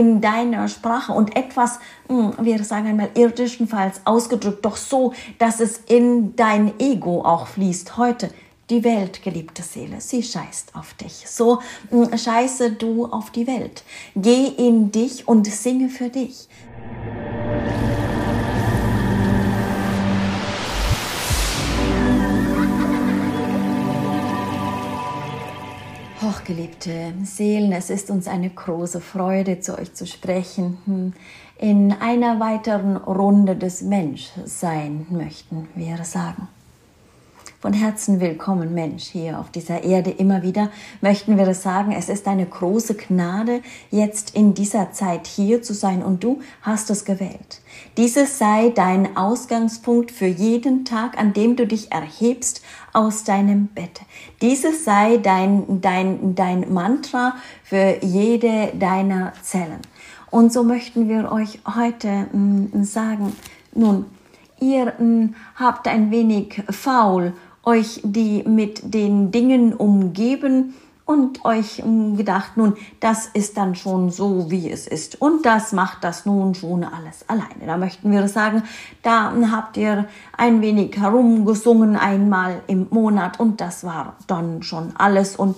in deiner Sprache und etwas, wir sagen einmal irdischenfalls ausgedrückt, doch so, dass es in dein Ego auch fließt heute. Die Welt, geliebte Seele, sie scheißt auf dich. So scheiße du auf die Welt. Geh in dich und singe für dich. Hochgeliebte Seelen, es ist uns eine große Freude, zu euch zu sprechen. In einer weiteren Runde des Menschsein möchten wir sagen. Von Herzen willkommen, Mensch, hier auf dieser Erde immer wieder möchten wir das sagen. Es ist eine große Gnade, jetzt in dieser Zeit hier zu sein und du hast es gewählt. Dieses sei dein Ausgangspunkt für jeden Tag, an dem du dich erhebst aus deinem Bett. Dieses sei dein Mantra für jede deiner Zellen. Und so möchten wir euch heute sagen, nun, ihr habt ein wenig faul euch die mit den Dingen umgeben und euch gedacht, nun, das ist dann schon so, wie es ist. Und das macht das nun schon alles alleine. Da möchten wir sagen, da habt ihr ein wenig herumgesungen einmal im Monat und das war dann schon alles. Und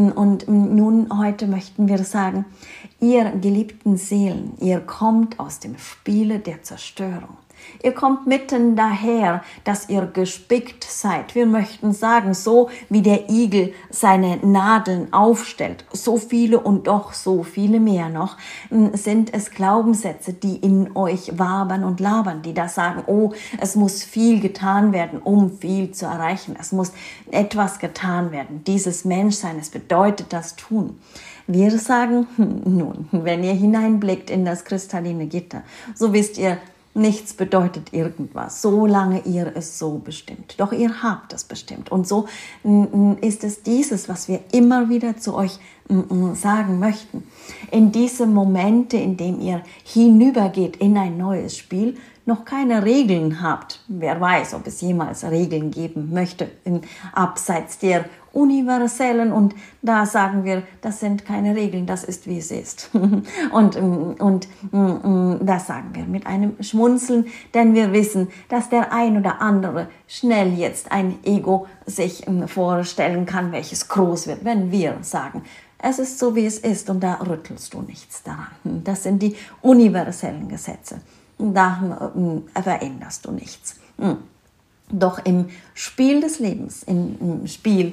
nun heute möchten wir sagen, ihr geliebten Seelen, ihr kommt aus dem Spiele der Zerstörung. Ihr kommt mitten daher, dass ihr gespickt seid. Wir möchten sagen, so wie der Igel seine Nadeln aufstellt, so viele und doch so viele mehr noch, sind es Glaubenssätze, die in euch wabern und labern, die da sagen, oh, es muss viel getan werden, um viel zu erreichen. Es muss etwas getan werden. Dieses Menschsein, es bedeutet das Tun. Wir sagen, nun, wenn ihr hineinblickt in das kristalline Gitter, so wisst ihr, nichts bedeutet irgendwas, solange ihr es so bestimmt. Doch ihr habt es bestimmt. Und so ist es dieses, was wir immer wieder zu euch sagen möchten. In diese Momente, in denen ihr hinübergeht in ein neues Spiel, noch keine Regeln habt. Wer weiß, ob es jemals Regeln geben möchte, abseits der universellen, und da sagen wir, das sind keine Regeln, das ist wie es ist. und das sagen wir mit einem Schmunzeln, denn wir wissen, dass der ein oder andere schnell jetzt ein Ego sich vorstellen kann, welches groß wird, wenn wir sagen, es ist so wie es ist und da rüttelst du nichts daran. Das sind die universellen Gesetze. Da veränderst du nichts. Doch im Spiel des Lebens, im Spiel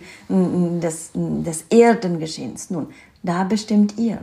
des Erdengeschehens, nun, da bestimmt ihr,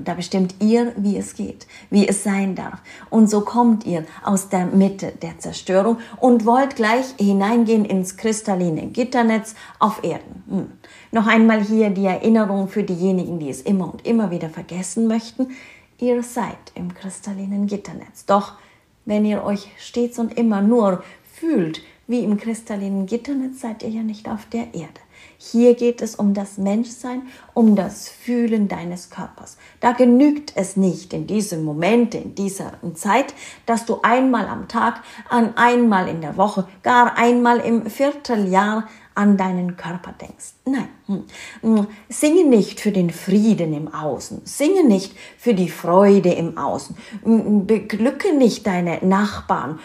wie es geht, wie es sein darf. Und so kommt ihr aus der Mitte der Zerstörung und wollt gleich hineingehen ins kristalline Gitternetz auf Erden. Noch einmal hier die Erinnerung für diejenigen, die es immer und immer wieder vergessen möchten. Ihr seid im kristallinen Gitternetz. Doch wenn ihr euch stets und immer nur fühlt, wie im kristallinen Gitternetz, seid ihr ja nicht auf der Erde. Hier geht es um das Menschsein, um das Fühlen deines Körpers. Da genügt es nicht in diesem Moment, in dieser Zeit, dass du einmal am Tag, einmal in der Woche, gar einmal im Vierteljahr an deinen Körper denkst. Nein, singe nicht für den Frieden im Außen, singe nicht für die Freude im Außen, beglücke nicht deine Nachbarn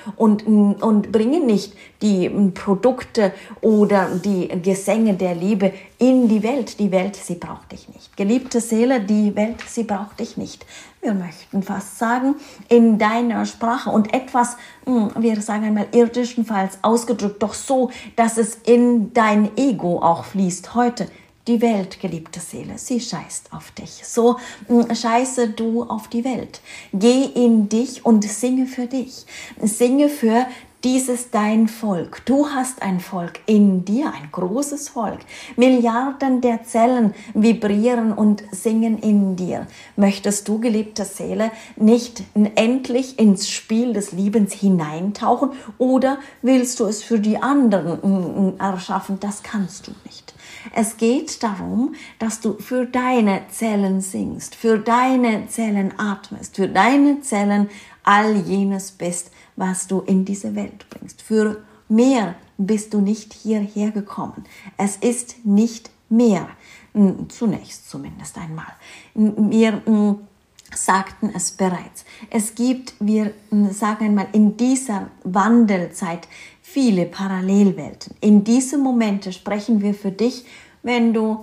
und bringe nicht die Produkte oder die Gesänge der Liebe in die Welt. Die Welt, sie braucht dich nicht. Geliebte Seele, die Welt, sie braucht dich nicht. Wir möchten fast sagen, in deiner Sprache und etwas, wir sagen einmal irdischenfalls ausgedrückt, doch so, dass es in dein Ego auch fließt heute. Die Welt, geliebte Seele, sie scheißt auf dich. So scheiße du auf die Welt. Geh in dich und singe für dich. Singe für dieses dein Volk. Du hast ein Volk in dir, ein großes Volk. Milliarden der Zellen vibrieren und singen in dir. Möchtest du, geliebte Seele, nicht endlich ins Spiel des Liebens hineintauchen oder willst du es für die anderen erschaffen? Das kannst du nicht. Es geht darum, dass du für deine Zellen singst, für deine Zellen atmest, für deine Zellen all jenes bist, was du in diese Welt bringst. Für mehr bist du nicht hierher gekommen. Es ist nicht mehr, zunächst zumindest einmal. Wir sagten es bereits. Es gibt, wir sagen einmal, in dieser Wandelzeit viele Parallelwelten. In diese Momente sprechen wir für dich, wenn du,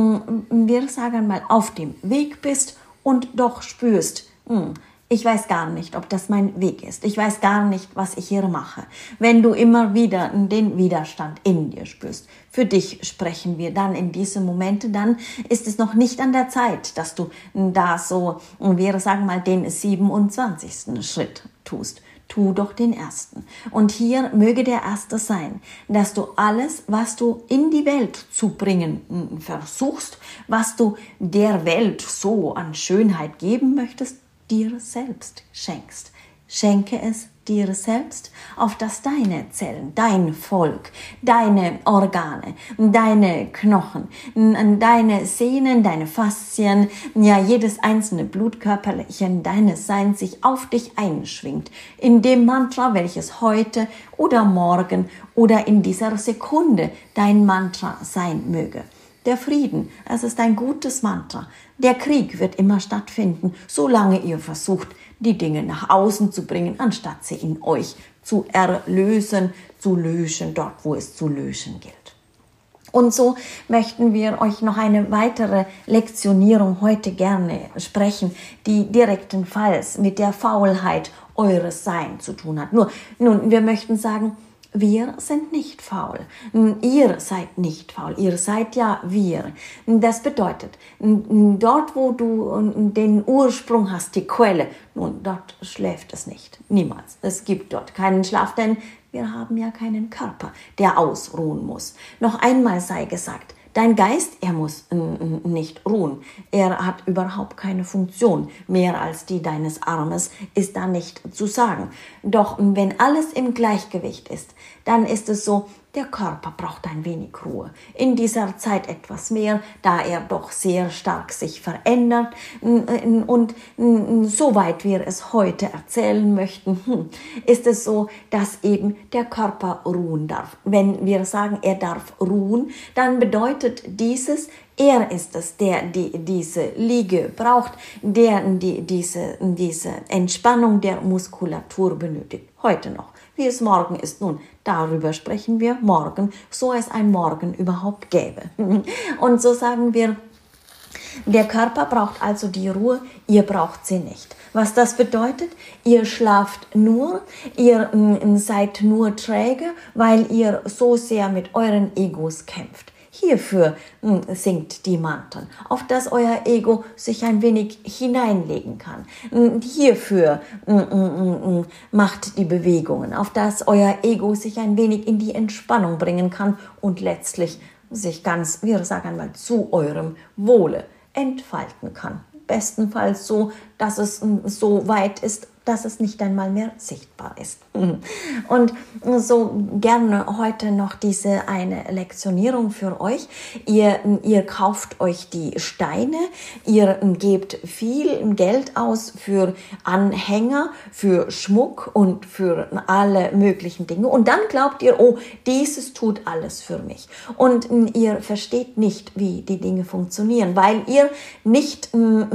wir sagen mal, auf dem Weg bist und doch spürst, ich weiß gar nicht, ob das mein Weg ist. Ich weiß gar nicht, was ich hier mache. Wenn du immer wieder den Widerstand in dir spürst, für dich sprechen wir dann in diese Momente, dann ist es noch nicht an der Zeit, dass du da so, wir sagen mal, den 27. Schritt tust. Tu doch den ersten. Und hier möge der erste sein, dass du alles, was du in die Welt zu bringen versuchst, was du der Welt so an Schönheit geben möchtest, dir selbst schenkst. Schenke es dir selbst, auf dass deine Zellen, dein Volk, deine Organe, deine Knochen, deine Sehnen, deine Faszien, ja jedes einzelne Blutkörperchen deines Seins sich auf dich einschwingt. In dem Mantra, welches heute oder morgen oder in dieser Sekunde dein Mantra sein möge. Der Frieden, es ist ein gutes Mantra. Der Krieg wird immer stattfinden, solange ihr versucht, die Dinge nach außen zu bringen, anstatt sie in euch zu erlösen, zu löschen, dort wo es zu löschen gilt. Und so möchten wir euch noch eine weitere Lektionierung heute gerne sprechen, die direktenfalls mit der Faulheit eures Seins zu tun hat. Nun, wir möchten sagen, wir sind nicht faul. Ihr seid nicht faul. Ihr seid ja wir. Das bedeutet, dort, wo du den Ursprung hast, die Quelle, nun, dort schläft es nicht. Niemals. Es gibt dort keinen Schlaf, denn wir haben ja keinen Körper, der ausruhen muss. Noch einmal sei gesagt, dein Geist, er muss nicht ruhen. Er hat überhaupt keine Funktion. Mehr als die deines Armes ist da nicht zu sagen. Doch wenn alles im Gleichgewicht ist, dann ist es so, der Körper braucht ein wenig Ruhe. In dieser Zeit etwas mehr, da er doch sehr stark sich verändert. Und soweit wir es heute erzählen möchten, ist es so, dass eben der Körper ruhen darf. Wenn wir sagen, er darf ruhen, dann bedeutet dieses, er ist es, der diese Liege braucht, der diese Entspannung der Muskulatur benötigt. Heute noch. Wie es morgen ist, nun, darüber sprechen wir morgen, so es ein Morgen überhaupt gäbe. Und so sagen wir, der Körper braucht also die Ruhe, ihr braucht sie nicht. Was das bedeutet? Ihr schlaft nur, ihr seid nur träge, weil ihr so sehr mit euren Egos kämpft. Hierfür singt die Mantren, auf dass euer Ego sich ein wenig hineinlegen kann. Hierfür macht die Bewegungen, auf dass euer Ego sich ein wenig in die Entspannung bringen kann und letztlich sich ganz, wir sagen einmal, zu eurem Wohle entfalten kann. Bestenfalls so, dass es so weit ist, dass es nicht einmal mehr sichtbar ist. Und so gerne heute noch diese eine Lektionierung für euch. Ihr kauft euch die Steine, ihr gebt viel Geld aus für Anhänger, für Schmuck und für alle möglichen Dinge. Und dann glaubt ihr, oh, dieses tut alles für mich. Und ihr versteht nicht, wie die Dinge funktionieren, weil ihr nicht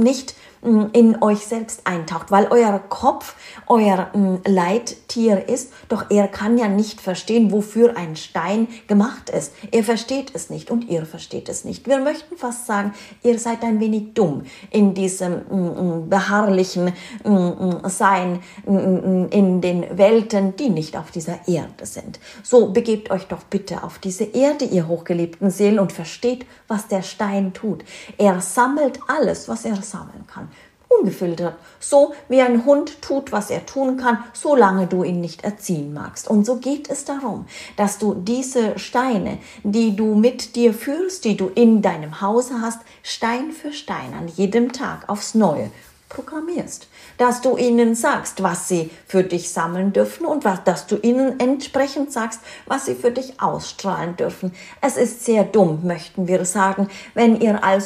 in euch selbst eintaucht, weil euer Kopf euer Leittier ist, doch er kann ja nicht verstehen, wofür ein Stein gemacht ist. Er versteht es nicht und ihr versteht es nicht. Wir möchten fast sagen, ihr seid ein wenig dumm in diesem beharrlichen Sein, in den Welten, die nicht auf dieser Erde sind. So begebt euch doch bitte auf diese Erde, ihr hochgeliebten Seelen, und versteht, was der Stein tut. Er sammelt alles, was er sammeln kann. Ungefiltert, so wie ein Hund tut, was er tun kann, solange du ihn nicht erziehen magst. Und so geht es darum, dass du diese Steine, die du mit dir führst, die du in deinem Hause hast, Stein für Stein an jedem Tag aufs Neue programmierst. Dass du ihnen sagst, was sie für dich sammeln dürfen und dass du ihnen entsprechend sagst, was sie für dich ausstrahlen dürfen. Es ist sehr dumm, möchten wir sagen, wenn ihr also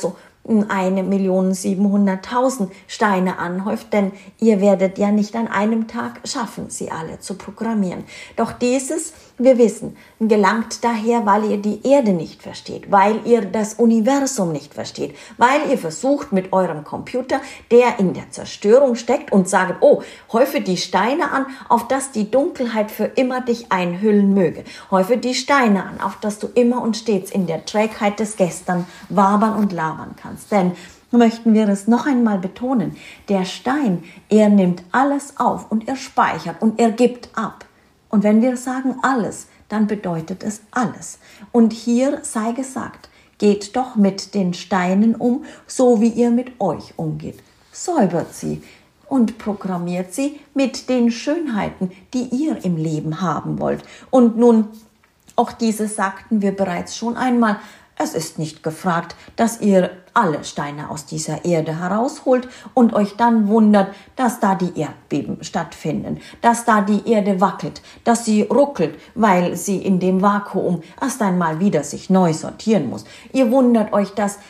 1.700.000 Steine anhäuft, denn ihr werdet ja nicht an einem Tag schaffen, sie alle zu programmieren. Doch dieses, wir wissen, gelangt daher, weil ihr die Erde nicht versteht, weil ihr das Universum nicht versteht, weil ihr versucht mit eurem Computer, der in der Zerstörung steckt, und sagt, oh, häufe die Steine an, auf dass die Dunkelheit für immer dich einhüllen möge. Häufe die Steine an, auf dass du immer und stets in der Trägheit des Gestern wabern und labern kannst. Denn möchten wir es noch einmal betonen, der Stein, er nimmt alles auf und er speichert und er gibt ab. Und wenn wir sagen alles, dann bedeutet es alles. Und hier sei gesagt, geht doch mit den Steinen um, so wie ihr mit euch umgeht. Säubert sie und programmiert sie mit den Schönheiten, die ihr im Leben haben wollt. Und nun, auch dieses sagten wir bereits schon einmal, es ist nicht gefragt, dass ihr alle Steine aus dieser Erde herausholt und euch dann wundert, dass da die Erdbeben stattfinden, dass da die Erde wackelt, dass sie ruckelt, weil sie in dem Vakuum erst einmal wieder sich neu sortieren muss. Ihr wundert euch, dass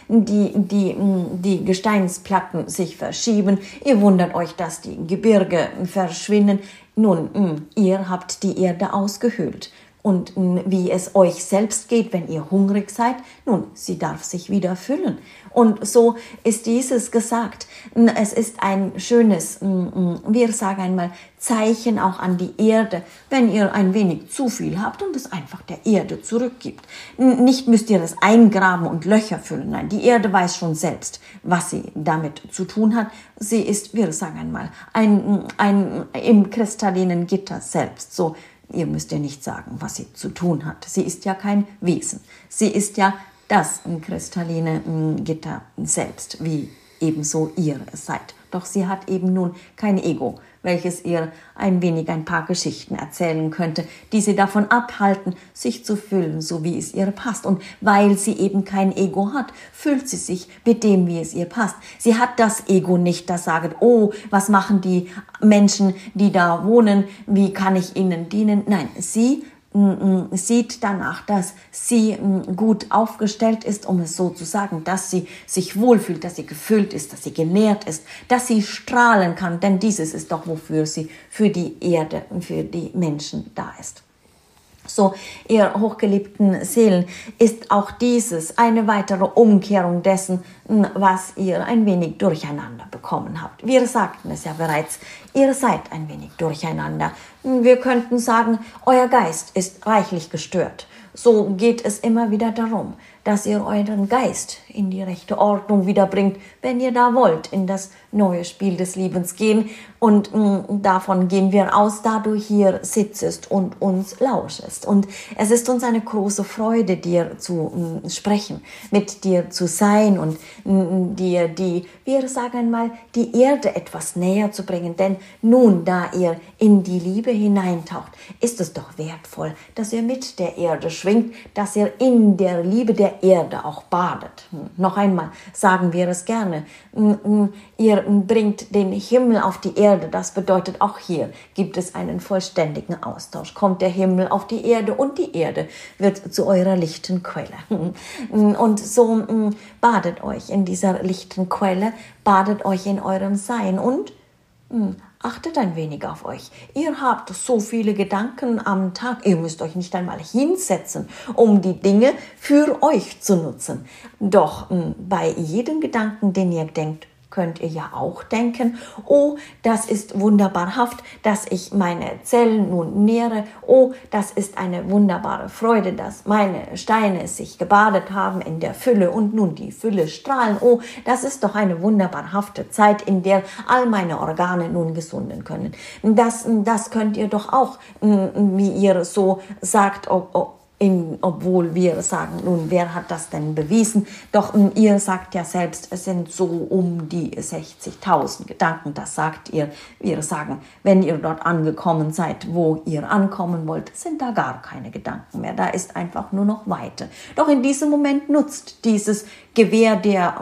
die Gesteinsplatten sich verschieben. Ihr wundert euch, dass die Gebirge verschwinden. Nun, ihr habt die Erde ausgehöhlt. Und wie es euch selbst geht, wenn ihr hungrig seid, nun, sie darf sich wieder füllen. Und so ist dieses gesagt. Es ist ein schönes, wir sagen einmal, Zeichen auch an die Erde, wenn ihr ein wenig zu viel habt und es einfach der Erde zurückgibt. Nicht müsst ihr es eingraben und Löcher füllen. Nein, die Erde weiß schon selbst, was sie damit zu tun hat. Sie ist, wir sagen einmal, ein im kristallinen Gitter selbst. So, ihr müsst ihr nicht sagen, was sie zu tun hat. Sie ist ja kein Wesen. Sie ist ja das kristalline Gitter selbst, wie ebenso ihr seid. Doch sie hat eben nun kein Ego, welches ihr ein paar Geschichten erzählen könnte, die sie davon abhalten, sich zu füllen, so wie es ihr passt. Und weil sie eben kein Ego hat, füllt sie sich mit dem, wie es ihr passt. Sie hat das Ego nicht, das sagt, oh, was machen die Menschen, die da wohnen, wie kann ich ihnen dienen? Nein, sie sieht danach, dass sie gut aufgestellt ist, um es so zu sagen, dass sie sich wohlfühlt, dass sie gefüllt ist, dass sie genährt ist, dass sie strahlen kann, denn dieses ist doch, wofür sie für die Erde und für die Menschen da ist. So, ihr hochgeliebten Seelen, ist auch dieses eine weitere Umkehrung dessen, was ihr ein wenig durcheinander bekommen habt. Wir sagten es ja bereits, ihr seid ein wenig durcheinander. Wir könnten sagen, euer Geist ist reichlich gestört. So geht es immer wieder darum, dass ihr euren Geist in die rechte Ordnung wiederbringt, wenn ihr da wollt, in das neue Spiel des Lebens gehen. Und davon gehen wir aus, da du hier sitzest und uns lauschest. Und es ist uns eine große Freude, dir zu sprechen, mit dir zu sein und dir wir sagen einmal, die Erde etwas näher zu bringen. Denn nun, da ihr in die Liebe hineintaucht, ist es doch wertvoll, dass ihr mit der Erde schwingt, dass ihr in der Liebe der Erde auch badet. Noch einmal sagen wir es gerne. Ihr bringt den Himmel auf die Erde. Das bedeutet, auch hier gibt es einen vollständigen Austausch. Kommt der Himmel auf die Erde und die Erde wird zu eurer lichten Quelle. Und so badet euch in dieser lichten Quelle, badet euch in eurem Sein und achtet ein wenig auf euch. Ihr habt so viele Gedanken am Tag. Ihr müsst euch nicht einmal hinsetzen, um die Dinge für euch zu nutzen. Doch bei jedem Gedanken, den ihr denkt, könnt ihr ja auch denken, oh, das ist wunderbarhaft, dass ich meine Zellen nun nähre. Oh, das ist eine wunderbare Freude, dass meine Steine sich gebadet haben in der Fülle und nun die Fülle strahlen. Oh, das ist doch eine wunderbarhafte Zeit, in der all meine Organe nun gesunden können. Das könnt ihr doch auch, wie ihr so sagt, obwohl wir sagen, nun, wer hat das denn bewiesen? Doch ihr sagt ja selbst, es sind so um die 60.000 Gedanken. Das sagt ihr. Wir sagen, wenn ihr dort angekommen seid, wo ihr ankommen wollt, sind da gar keine Gedanken mehr. Da ist einfach nur noch Weite. Doch in diesem Moment nutzt dieses Gewähr der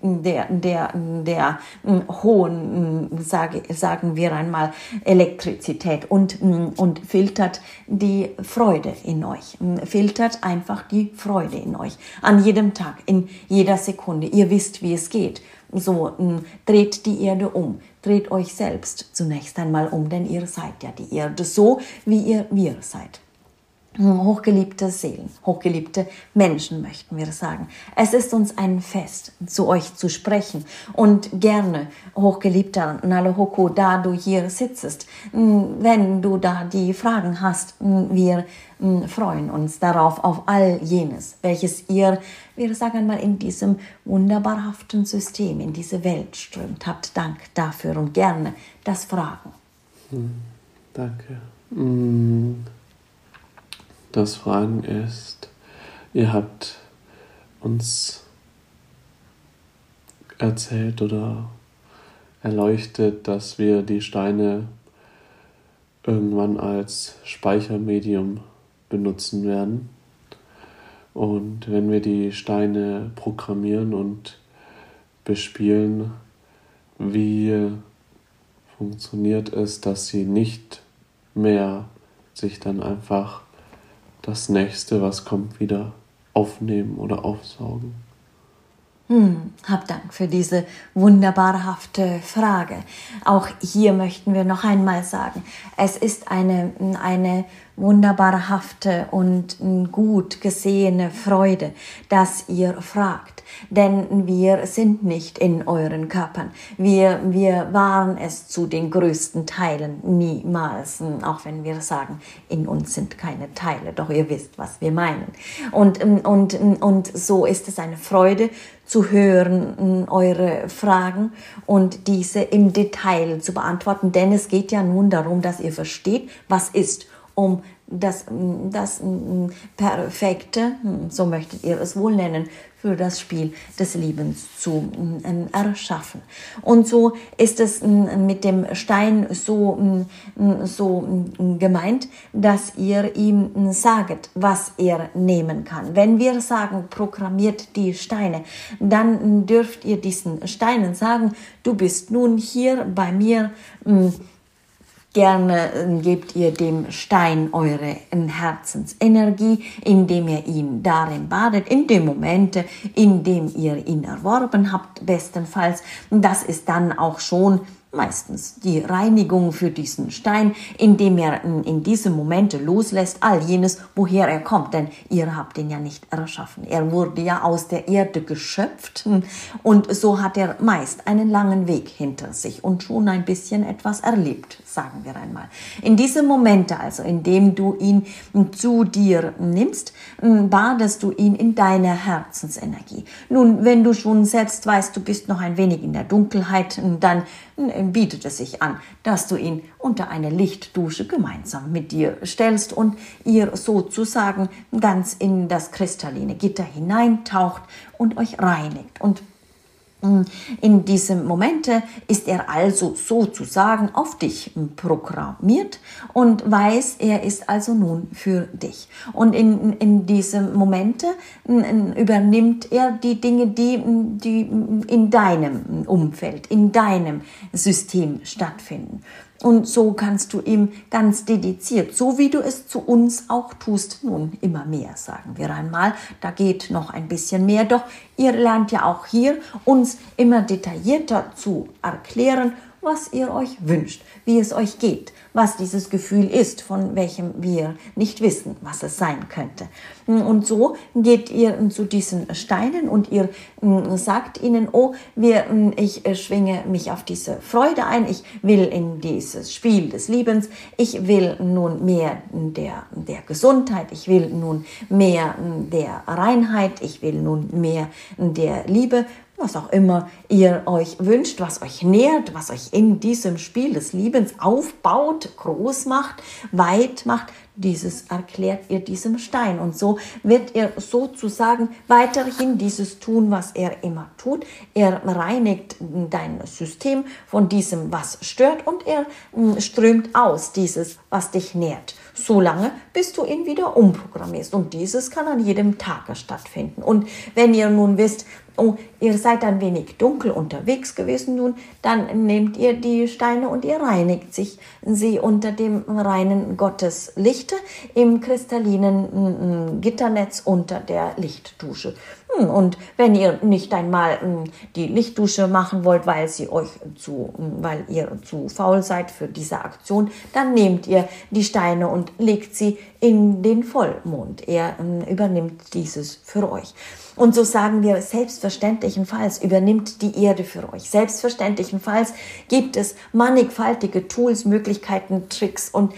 hohen, sagen wir einmal, Elektrizität und filtert die Freude in euch. Filtert einfach die Freude in euch. An jedem Tag, in jeder Sekunde. Ihr wisst, wie es geht. So, dreht die Erde um. Dreht euch selbst zunächst einmal um, denn ihr seid ja die Erde, so wie wir seid. Hochgeliebte Seelen, hochgeliebte Menschen, möchten wir sagen. Es ist uns ein Fest, zu euch zu sprechen. Und gerne, hochgeliebter Nalehoko, da du hier sitzest, wenn du da die Fragen hast, wir freuen uns darauf, auf all jenes, welches ihr, wir sagen einmal, in diesem wunderbarhaften System, in diese Welt strömt. Habt Dank dafür und gerne das Fragen. Danke. Das Fragen ist, ihr habt uns erzählt oder erleuchtet, dass wir die Steine irgendwann als Speichermedium benutzen werden. Und wenn wir die Steine programmieren und bespielen, wie funktioniert es, dass sie nicht mehr sich dann einfach das Nächste, was kommt, wieder aufnehmen oder aufsaugen? Hab Dank für diese wunderbarhafte Frage. Auch hier möchten wir noch einmal sagen, es ist eine wunderbarhafte und gut gesehene Freude, dass ihr fragt. Denn wir sind nicht in euren Körpern. Wir waren es zu den größten Teilen niemals. Auch wenn wir sagen, in uns sind keine Teile. Doch ihr wisst, was wir meinen. Und so ist es eine Freude zu hören, eure Fragen und diese im Detail zu beantworten. Denn es geht ja nun darum, dass ihr versteht, was ist, um das perfekte, so möchtet ihr es wohl nennen, für das Spiel des Lebens zu erschaffen. Und so ist es mit dem Stein so gemeint, dass ihr ihm sagt, was er nehmen kann. Wenn wir sagen, programmiert die Steine, dann dürft ihr diesen Steinen sagen, du bist nun hier bei mir. Gerne gebt ihr dem Stein eure Herzensenergie, indem ihr ihn darin badet, in dem Momente, in dem ihr ihn erworben habt, bestenfalls. Das ist dann auch schon meistens die Reinigung für diesen Stein, indem er in diesem Momente loslässt all jenes, woher er kommt. Denn ihr habt ihn ja nicht erschaffen. Er wurde ja aus der Erde geschöpft und so hat er meist einen langen Weg hinter sich und schon ein bisschen etwas erlebt, sagen wir einmal. In diesem Momente also, in dem du ihn zu dir nimmst, badest du ihn in deiner Herzensenergie. Nun, wenn du schon selbst weißt, du bist noch ein wenig in der Dunkelheit, dann bietet es sich an, dass du ihn unter eine Lichtdusche gemeinsam mit dir stellst und ihr sozusagen ganz in das kristalline Gitter hineintaucht und euch reinigt. Und in diesem Momente ist er also sozusagen auf dich programmiert und weiß, er ist also nun für dich. Und in diesem Momente übernimmt er die Dinge, die in deinem Umfeld, in deinem System stattfinden. Und so kannst du ihm ganz dediziert, so wie du es zu uns auch tust, nun immer mehr, sagen wir einmal. Da geht noch ein bisschen mehr, doch ihr lernt ja auch hier, uns immer detaillierter zu erklären, was ihr euch wünscht, wie es euch geht, was dieses Gefühl ist, von welchem wir nicht wissen, was es sein könnte. Und so geht ihr zu diesen Steinen und ihr sagt ihnen, oh, ich schwinge mich auf diese Freude ein, ich will in dieses Spiel des Liebens, ich will nun mehr der Gesundheit, ich will nun mehr der Reinheit, ich will nun mehr der Liebe, was auch immer ihr euch wünscht, was euch nährt, was euch in diesem Spiel des Liebens aufbaut, groß macht, weit macht, dieses erklärt ihr diesem Stein. Und so wird er sozusagen weiterhin dieses tun, was er immer tut. Er reinigt dein System von diesem, was stört, und er strömt aus dieses, was dich nährt. Solange, bis du ihn wieder umprogrammierst. Und dieses kann an jedem Tag stattfinden. Und wenn ihr nun wisst, oh, ihr seid ein wenig dunkel unterwegs gewesen, nun, dann nehmt ihr die Steine und ihr reinigt sie unter dem reinen Gotteslichte im kristallinen Gitternetz unter der Lichtdusche. Und wenn ihr nicht einmal die Lichtdusche machen wollt, weil ihr zu faul seid für diese Aktion, dann nehmt ihr die Steine und legt sie in den Vollmond. Er übernimmt dieses für euch. Und so sagen wir, selbstverständlichenfalls übernimmt die Erde für euch. Selbstverständlichenfalls gibt es mannigfaltige Tools, Möglichkeiten, Tricks und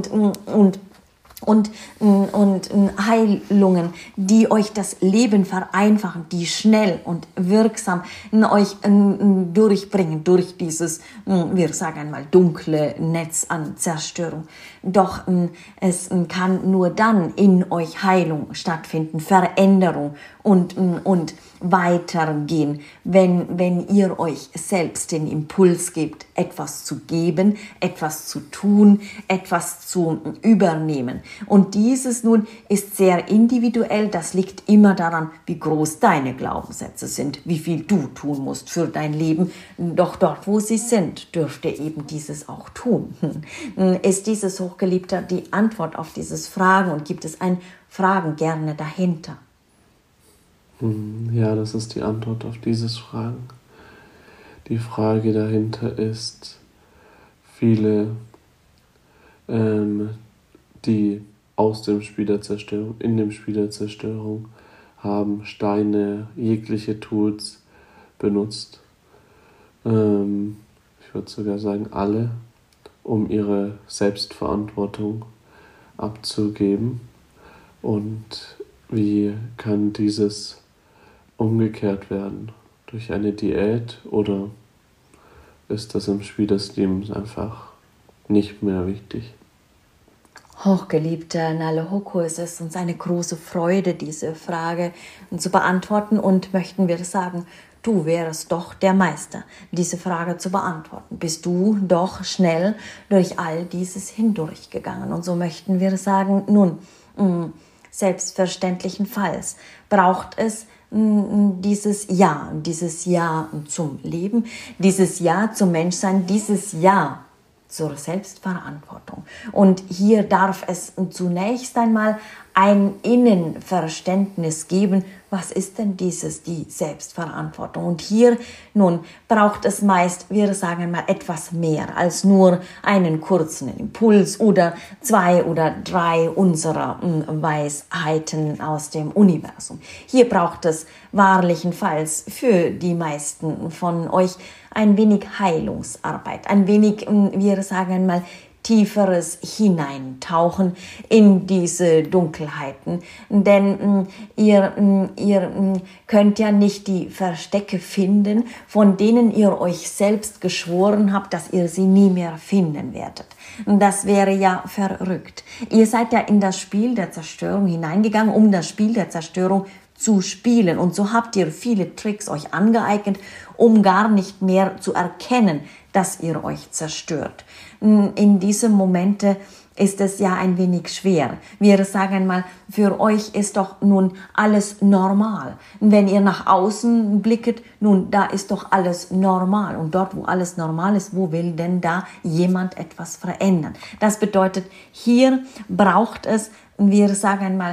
Heilungen, die euch das Leben vereinfachen, die schnell und wirksam euch durchbringen durch dieses, wir sagen einmal, dunkle Netz an Zerstörung. Doch es kann nur dann in euch Heilung stattfinden, Veränderung und weitergehen, wenn ihr euch selbst den Impuls gebt, etwas zu geben, etwas zu tun, etwas zu übernehmen. Und dieses nun ist sehr individuell, das liegt immer daran, wie groß deine Glaubenssätze sind, wie viel du tun musst für dein Leben. Doch dort, wo sie sind, dürft ihr eben dieses auch tun. Ist dieses, Hochgeliebter, die Antwort auf dieses Fragen und gibt es ein Fragen gerne dahinter? Ja, das ist die Antwort auf dieses Fragen. Die Frage dahinter ist, viele, die aus dem Spiel der Zerstörung, in dem Spiel der Zerstörung, haben Steine, jegliche Tools benutzt. Ich würde sogar sagen, alle, um ihre Selbstverantwortung abzugeben. Und wie kann dieses umgekehrt werden? Durch eine Diät, oder ist das im Spiel des Lebens einfach nicht mehr wichtig? Hochgeliebter Nalehoko, es ist uns eine große Freude, diese Frage zu beantworten, und möchten wir sagen, du wärst doch der Meister, diese Frage zu beantworten. Bist du doch schnell durch all dieses hindurchgegangen. Und so möchten wir sagen, nun, selbstverständlichenfalls braucht es dieses Ja zum Leben, dieses Ja zum Menschsein, dieses Ja zur Selbstverantwortung. Und hier darf es zunächst einmal ein Innenverständnis geben, was ist denn die Selbstverantwortung? Und hier nun braucht es meist, wir sagen einmal, etwas mehr als nur einen kurzen Impuls oder 2 oder 3 unserer Weisheiten aus dem Universum. Hier braucht es wahrlichenfalls für die meisten von euch ein wenig Heilungsarbeit, ein wenig, wir sagen einmal, tieferes Hineintauchen in diese Dunkelheiten, denn ihr könnt ja nicht die Verstecke finden, von denen ihr euch selbst geschworen habt, dass ihr sie nie mehr finden werdet. Das wäre ja verrückt. Ihr seid ja in das Spiel der Zerstörung hineingegangen, um das Spiel der Zerstörung zu spielen, und so habt ihr viele Tricks euch angeeignet, um gar nicht mehr zu erkennen, dass ihr euch zerstört. In diesem Momente ist es ja ein wenig schwer. Wir sagen einmal, für euch ist doch nun alles normal. Wenn ihr nach außen blicket, nun, da ist doch alles normal. Und dort, wo alles normal ist, wo will denn da jemand etwas verändern? Das bedeutet, hier braucht es, wir sagen einmal,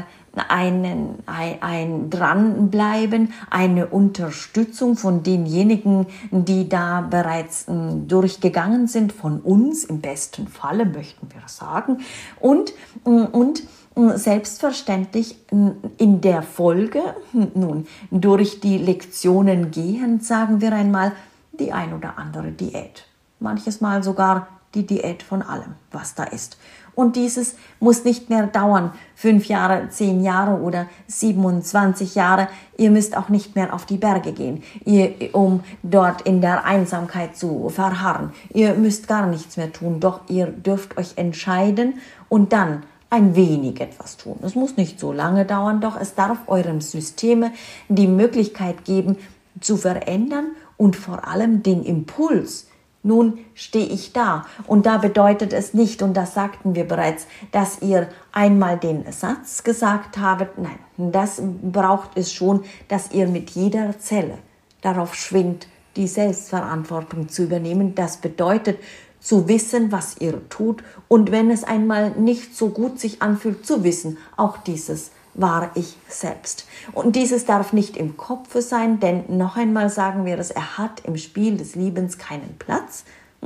ein Dranbleiben, eine Unterstützung von denjenigen, die da bereits durchgegangen sind, von uns im besten Falle, möchten wir sagen, und selbstverständlich in der Folge, nun durch die Lektionen gehend, sagen wir einmal, die ein oder andere Diät. Manches Mal sogar die Diät von allem, was da ist. Und dieses muss nicht mehr dauern, 5 Jahre, 10 Jahre oder 27 Jahre. Ihr müsst auch nicht mehr auf die Berge gehen, um dort in der Einsamkeit zu verharren. Ihr müsst gar nichts mehr tun, doch ihr dürft euch entscheiden und dann ein wenig etwas tun. Es muss nicht so lange dauern, doch es darf eurem System die Möglichkeit geben, zu verändern und vor allem den Impuls Nun stehe ich da und da bedeutet es nicht, und das sagten wir bereits, dass ihr einmal den Satz gesagt habt. Nein, das braucht es schon, dass ihr mit jeder Zelle darauf schwingt, die Selbstverantwortung zu übernehmen. Das bedeutet, zu wissen, was ihr tut und wenn es einmal nicht so gut sich anfühlt, zu wissen, auch dieses war ich selbst. Und dieses darf nicht im Kopf sein, denn noch einmal sagen wir es, er hat im Spiel des Liebens keinen Platz.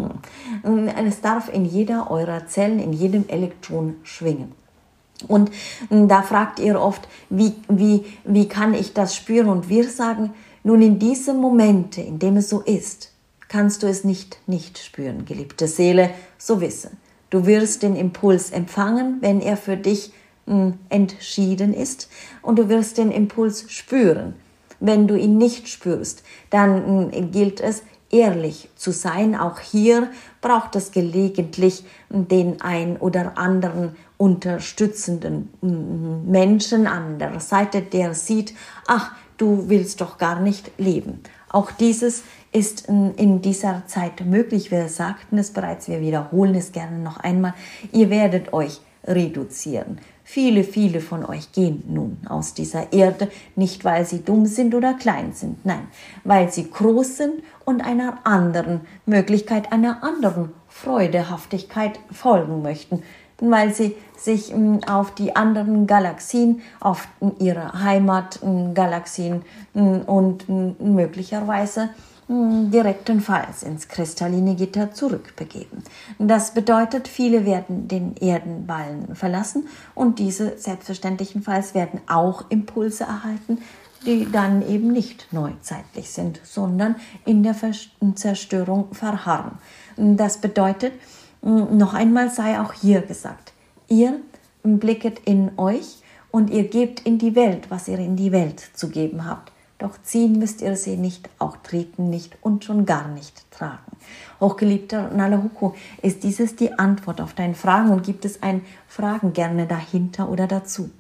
Es darf in jeder eurer Zellen, in jedem Elektron schwingen. Und da fragt ihr oft, wie kann ich das spüren? Und wir sagen, nun in diese Momente, in denen es so ist, kannst du es nicht spüren, geliebte Seele, so wisse. Du wirst den Impuls empfangen, wenn er für dich entschieden ist, und du wirst den Impuls spüren. Wenn du ihn nicht spürst, dann gilt es, ehrlich zu sein. Auch hier braucht es gelegentlich den ein oder anderen unterstützenden Menschen an der Seite, der sieht, ach, du willst doch gar nicht leben. Auch dieses ist in dieser Zeit möglich. Wir sagten es bereits, wir wiederholen es gerne noch einmal. Ihr werdet euch reduzieren. Viele von euch gehen nun aus dieser Erde, nicht weil sie dumm sind oder klein sind, nein, weil sie groß sind und einer anderen Möglichkeit, einer anderen Freudehaftigkeit folgen möchten, weil sie sich auf die anderen Galaxien, auf ihre Heimatgalaxien und möglicherweise direktenfalls ins kristalline Gitter zurückbegeben. Das bedeutet, viele werden den Erdenballen verlassen und diese selbstverständlichenfalls werden auch Impulse erhalten, die dann eben nicht neuzeitlich sind, sondern in der Zerstörung verharren. Das bedeutet, noch einmal sei auch hier gesagt, ihr blicket in euch und ihr gebt in die Welt, was ihr in die Welt zu geben habt. Doch ziehen müsst ihr sie nicht, auch treten nicht und schon gar nicht tragen. Hochgeliebter Nalahuko, ist dieses die Antwort auf deine Fragen und gibt es ein Fragen gerne dahinter oder dazu?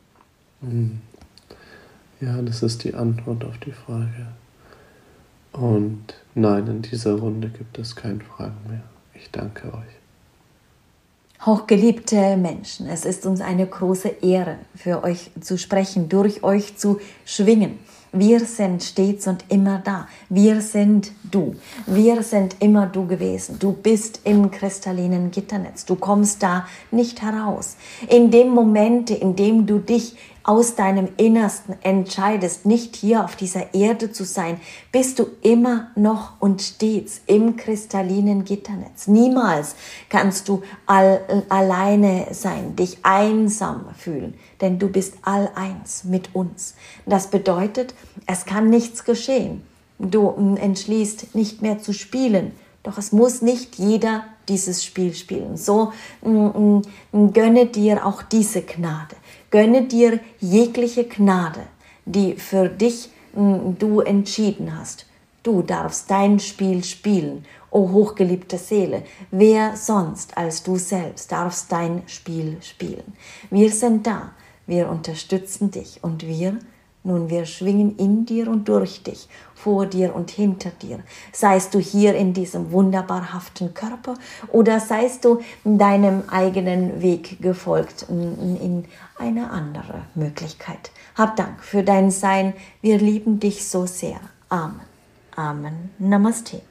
Ja, das ist die Antwort auf die Frage. Und nein, in dieser Runde gibt es keine Fragen mehr. Ich danke euch. Hochgeliebte Menschen, es ist uns eine große Ehre, für euch zu sprechen, durch euch zu schwingen. Wir sind stets und immer da. Wir sind du. Wir sind immer du gewesen. Du bist im kristallinen Gitternetz. Du kommst da nicht heraus. In dem Moment, in dem du dich aus deinem Innersten entscheidest, nicht hier auf dieser Erde zu sein, bist du immer noch und stets im kristallinen Gitternetz. Niemals kannst du alleine sein, dich einsam fühlen, denn du bist alleins mit uns. Das bedeutet, es kann nichts geschehen. Du entschließt nicht mehr zu spielen, doch es muss nicht jeder dieses Spiel spielen. So gönne dir auch diese Gnade. Gönne dir jegliche Gnade, die für dich du entschieden hast. Du darfst dein Spiel spielen, o hochgeliebte Seele. Wer sonst als du selbst darfst dein Spiel spielen. Wir sind da, wir unterstützen dich und wir schwingen in dir und durch dich, vor dir und hinter dir. Seist du hier in diesem wunderbarhaften Körper oder seist du deinem eigenen Weg gefolgt in eine andere Möglichkeit. Hab Dank für dein Sein. Wir lieben dich so sehr. Amen. Amen. Namaste.